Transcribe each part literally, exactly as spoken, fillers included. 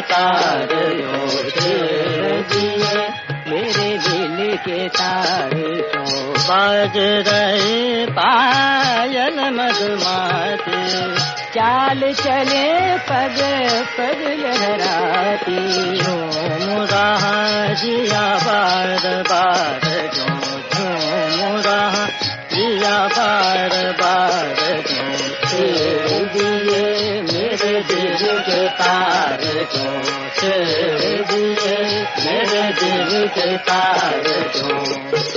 तार जो छेड़ दिए मेरे दिल के तार जो बाज रहे पायल मधुमाती चाल चले पग पग लहराती झूम रहा जिया बार बार जो झूम रहा जिया बार बार जो छेड़ दिए मेरे दिल के तार जो छेड़ दिए मेरे दिल के तार जो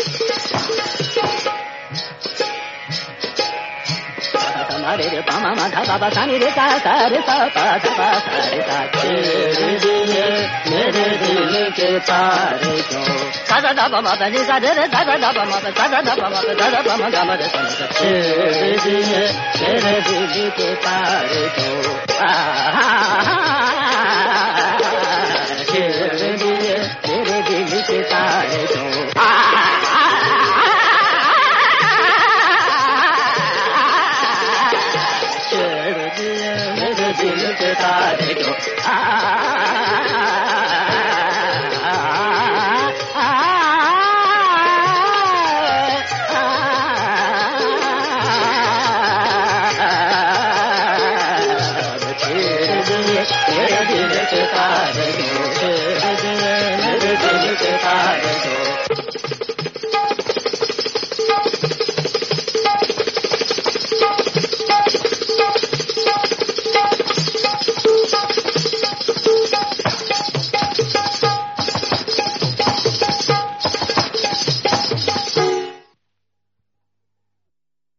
हमारे रे पामा माधा बाबा सानी रे सा सा रे सा पा सा पा सा रे सा छेड़ दिए मेरे दिल के तार जो सा सा दा बाबा बनी सा रे सा सा दा बाबा सा सा दा बाबा सा सा दा बाबा गा रे सा छेड़ दिए मेरे दिल के तार जो आ